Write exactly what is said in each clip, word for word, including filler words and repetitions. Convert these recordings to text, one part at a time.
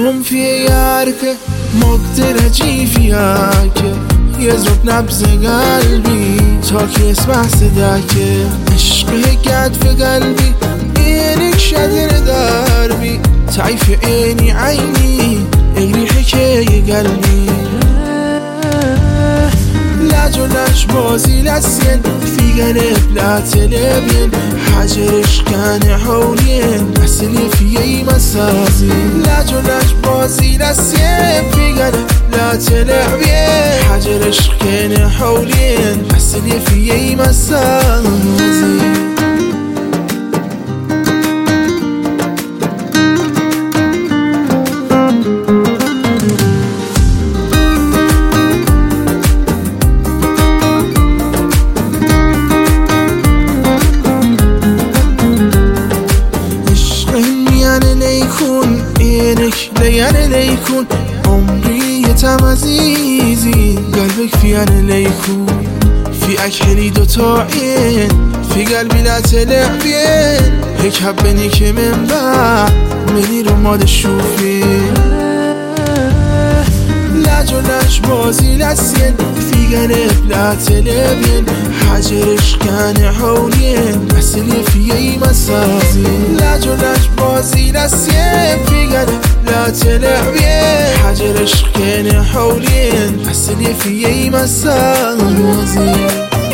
هم في يارك مقدر اجي فياك يضرب نبض قلبي تا که اسمع صداك عشقك قاعد في قلبي عينك شادر دربي تعيف عيني عيني اغري حكاية قلبي لا جلش بازي لسين في قلب لا تلبين حجرش كان حولين أسلي في أي مسازي لا جلش بازي لسين في قلب لا تلبين حجرش كان حولين أسلي في أي مسازي ليالي ليكون عمري يتم عزيزي قلبك في أنا ليكون في أكحلي دوتا عين في قلبي لا تلعبين هيك حبني که من بعد مني رو ما تشوفين لا جلش بازي لسين في قلب لا تلعبين حجرش كان حولين أسلي في أي مسازي لا جلش بازي لسين في قلب لا تلعبين حجرش كان حولين أسلي في أي مسازي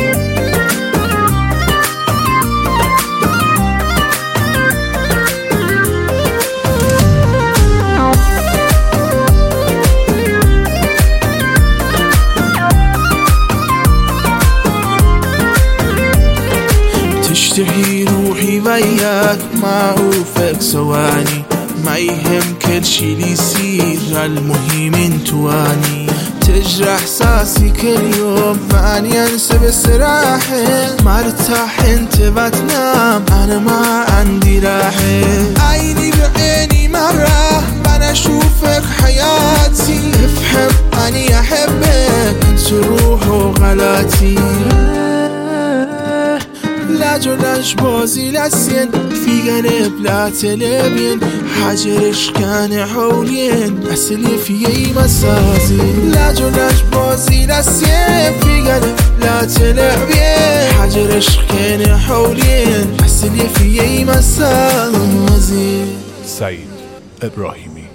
تشتهي روحي وياك معروفك ثواني ما يهم كل شي لي يصير المهم انتو اني تجرح احساسي كل يوم معني انسى بس راحة ما ارتاح انت بتنام انا ما عندي راحة عيني بعيني مرة انا اشوفك حياتي افهم اني احبك انت روح وغلاتي لا جلش بازي لسين في قلب لا تلبين حجرش كان حولين أسلي في أي مسازي لا جلش بازي لسين في قلب لا تلبين حجرش كان حولين أسلي في أي مسازي. سعید ابراهیمی.